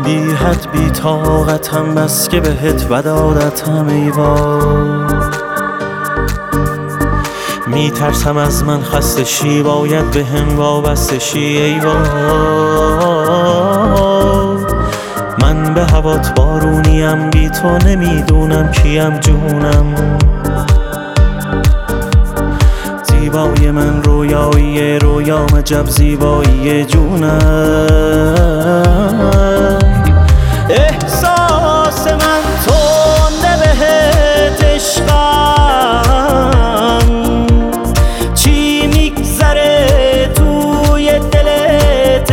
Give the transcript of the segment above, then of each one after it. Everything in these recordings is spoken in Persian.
بی حد بی طاقتم، بس که بهت بدادتم ای وای. میترسم از من خسته شی، باید به هم وابسته شی ای وای. من به هوات بارونیم، بی تو نمیدونم کیم جونم. زیبای من رویایی، رویام عجب زیبایی جونم. احساس من تنده بهت عشقم، چی میگذره توی دلت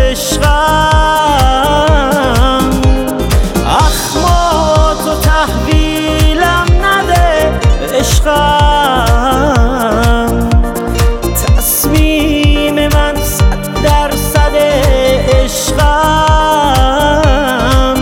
عشقم. اخماتو تحویلم نده عشقم، تصمیم من 100% عشقم.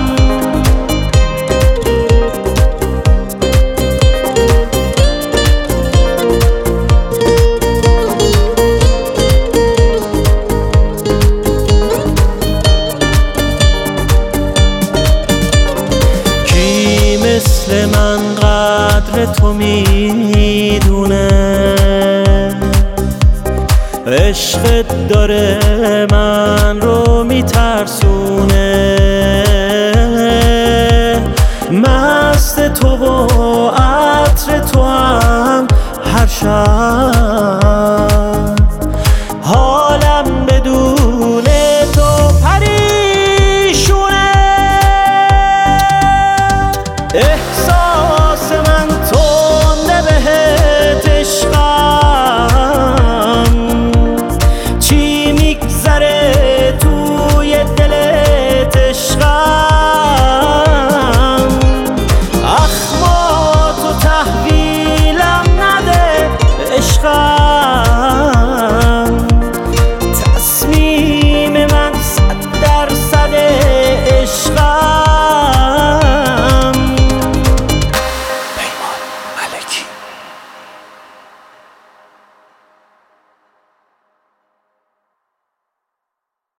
کی مثل من قدر تو میدونه، عشقت داره من رو میترسونه.